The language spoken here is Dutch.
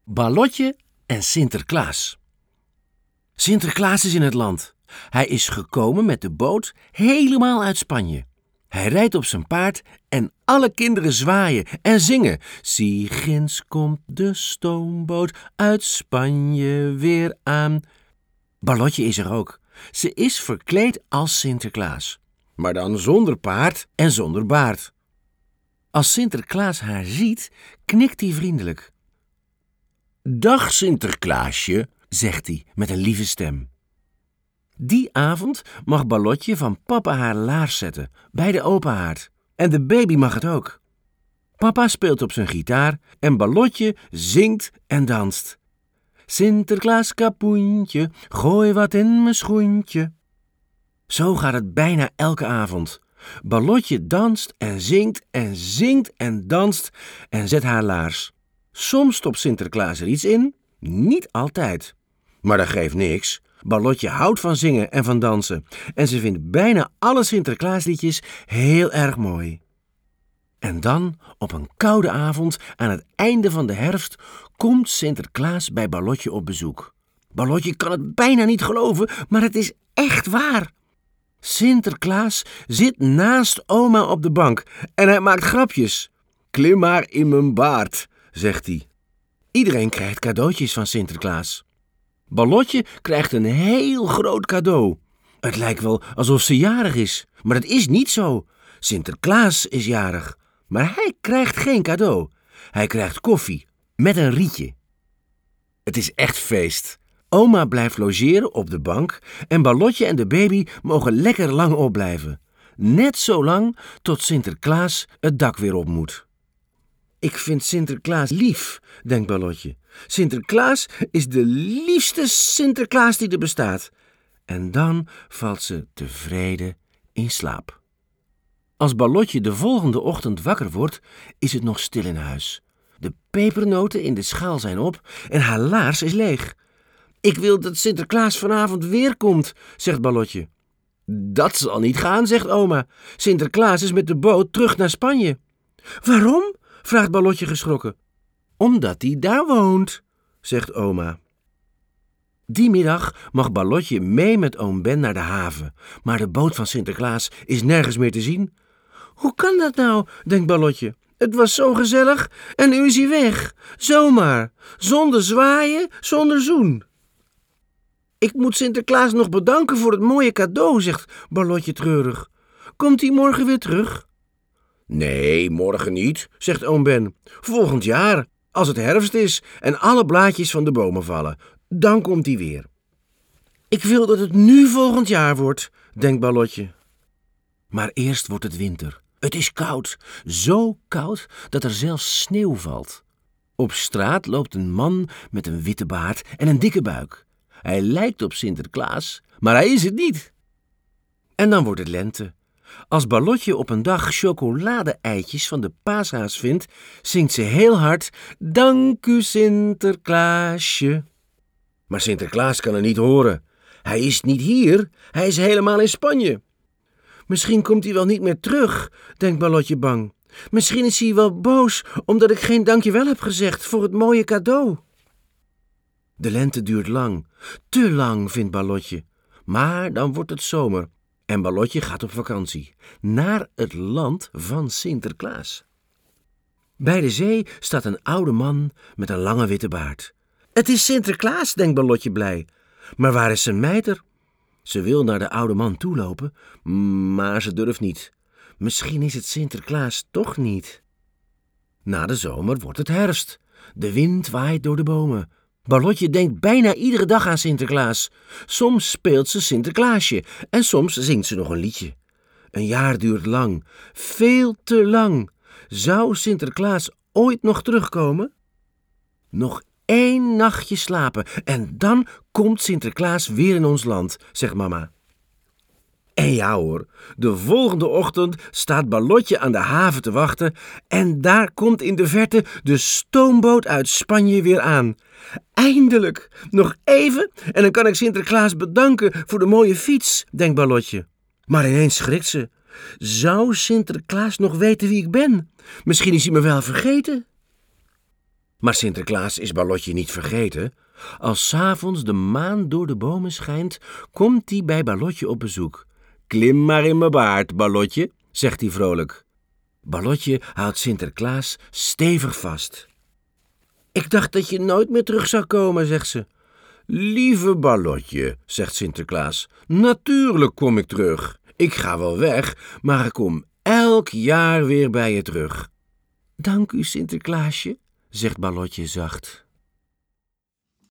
Ballotje en Sinterklaas. Sinterklaas is in het land. Hij is gekomen met de boot helemaal uit Spanje. Hij rijdt op zijn paard en alle kinderen zwaaien en zingen. Zie, ginds komt de stoomboot uit Spanje weer aan. Ballotje is er ook. Ze is verkleed als Sinterklaas, maar dan zonder paard en zonder baard. Als Sinterklaas haar ziet, knikt hij vriendelijk. Dag Sinterklaasje, zegt hij met een lieve stem. Die avond mag Ballotje van papa haar laars zetten bij de open haard. En de baby mag het ook. Papa speelt op zijn gitaar en Ballotje zingt en danst. Sinterklaas kapoentje, gooi wat in mijn schoentje. Zo gaat het bijna elke avond. Ballotje danst en zingt en zingt en danst en zet haar laars. Soms stopt Sinterklaas er iets in, niet altijd. Maar dat geeft niks. Ballotje houdt van zingen en van dansen en ze vindt bijna alle Sinterklaasliedjes heel erg mooi. En dan, op een koude avond, aan het einde van de herfst, komt Sinterklaas bij Ballotje op bezoek. Ballotje kan het bijna niet geloven, maar het is echt waar. Sinterklaas zit naast oma op de bank en hij maakt grapjes. Klim maar in mijn baard, zegt hij. Iedereen krijgt cadeautjes van Sinterklaas. Ballotje krijgt een heel groot cadeau. Het lijkt wel alsof ze jarig is, maar dat is niet zo. Sinterklaas is jarig, maar hij krijgt geen cadeau. Hij krijgt koffie met een rietje. Het is echt feest. Oma blijft logeren op de bank en Ballotje en de baby mogen lekker lang opblijven. Net zo lang tot Sinterklaas het dak weer op moet. Ik vind Sinterklaas lief, denkt Ballotje. Sinterklaas is de liefste Sinterklaas die er bestaat. En dan valt ze tevreden in slaap. Als Ballotje de volgende ochtend wakker wordt, is het nog stil in huis. De pepernoten in de schaal zijn op en haar laars is leeg. Ik wil dat Sinterklaas vanavond weer komt, zegt Ballotje. Dat zal niet gaan, zegt oma. Sinterklaas is met de boot terug naar Spanje. Waarom? Vraagt Ballotje geschrokken. Omdat hij daar woont, zegt oma. Die middag mag Ballotje mee met oom Ben naar de haven, maar de boot van Sinterklaas is nergens meer te zien. Hoe kan dat nou, denkt Ballotje. Het was zo gezellig en nu is hij weg. Zomaar, zonder zwaaien, zonder zoen. Ik moet Sinterklaas nog bedanken voor het mooie cadeau, zegt Ballotje treurig. Komt hij morgen weer terug? Nee, morgen niet, zegt oom Ben. Volgend jaar, als het herfst is en alle blaadjes van de bomen vallen. Dan komt hij weer. Ik wil dat het nu volgend jaar wordt, denkt Ballotje. Maar eerst wordt het winter. Het is koud, zo koud dat er zelfs sneeuw valt. Op straat loopt een man met een witte baard en een dikke buik. Hij lijkt op Sinterklaas, maar hij is het niet. En dan wordt het lente. Als Ballotje op een dag chocolade-eitjes van de paashaas vindt, zingt ze heel hard: Dank u Sinterklaasje. Maar Sinterklaas kan er niet horen. Hij is niet hier, hij is helemaal in Spanje. Misschien komt hij wel niet meer terug, denkt Ballotje bang. Misschien is hij wel boos omdat ik geen dankjewel heb gezegd voor het mooie cadeau. De lente duurt lang, te lang, vindt Ballotje. Maar dan wordt het zomer en Ballotje gaat op vakantie naar het land van Sinterklaas. Bij de zee staat een oude man met een lange witte baard. Het is Sinterklaas, denkt Ballotje blij. Maar waar is zijn mijter? Ze wil naar de oude man toelopen, maar ze durft niet. Misschien is het Sinterklaas toch niet. Na de zomer wordt het herfst. De wind waait door de bomen. Ballotje denkt bijna iedere dag aan Sinterklaas. Soms speelt ze Sinterklaasje en soms zingt ze nog een liedje. Een jaar duurt lang, veel te lang. Zou Sinterklaas ooit nog terugkomen? Nog 1 nachtje slapen en dan komt Sinterklaas weer in ons land, zegt mama. En ja hoor, de volgende ochtend staat Ballotje aan de haven te wachten en daar komt in de verte de stoomboot uit Spanje weer aan. Eindelijk, nog even en dan kan ik Sinterklaas bedanken voor de mooie fiets, denkt Ballotje. Maar ineens schrikt ze. Zou Sinterklaas nog weten wie ik ben? Misschien is hij me wel vergeten. Maar Sinterklaas is Ballotje niet vergeten. Als 's avonds de maan door de bomen schijnt, komt hij bij Ballotje op bezoek. Klim maar in mijn baard, Ballotje, zegt hij vrolijk. Ballotje houdt Sinterklaas stevig vast. Ik dacht dat je nooit meer terug zou komen, zegt ze. Lieve Ballotje, zegt Sinterklaas, natuurlijk kom ik terug. Ik ga wel weg, maar ik kom elk jaar weer bij je terug. Dank u, Sinterklaasje, zegt Ballotje zacht.